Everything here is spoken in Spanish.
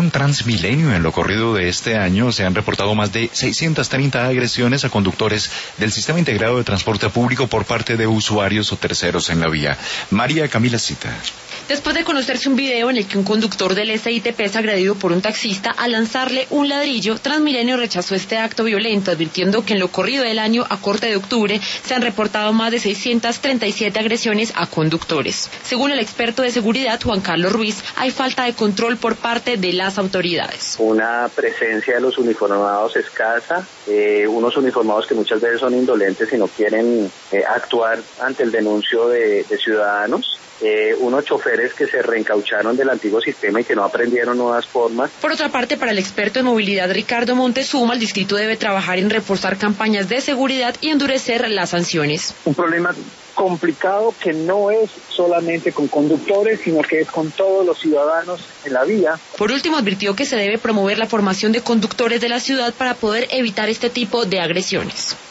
Según Transmilenio, en lo corrido de este año se han reportado más de 630 agresiones a conductores del Sistema Integrado de Transporte Público por parte de usuarios o terceros en la vía. María Camila Cita. Después de conocerse un video en el que un conductor del SITP es agredido por un taxista al lanzarle un ladrillo, Transmilenio rechazó este acto violento, advirtiendo que en lo corrido del año a corte de octubre se han reportado más de 637 agresiones a conductores. Según el experto de seguridad Juan Carlos Ruiz, hay falta de control por parte de las autoridades. Una presencia de los uniformados escasa, unos uniformados que muchas veces son indolentes y no quieren actuar ante el denuncio de ciudadanos. Unos choferes que se reencaucharon del antiguo sistema y que no aprendieron nuevas formas. Por otra parte, para el experto en movilidad Ricardo Montezuma, el distrito debe trabajar en reforzar campañas de seguridad y endurecer las sanciones. Un problema complicado que no es solamente con conductores, sino que es con todos los ciudadanos en la vía. Por último, advirtió que se debe promover la formación de conductores de la ciudad para poder evitar este tipo de agresiones.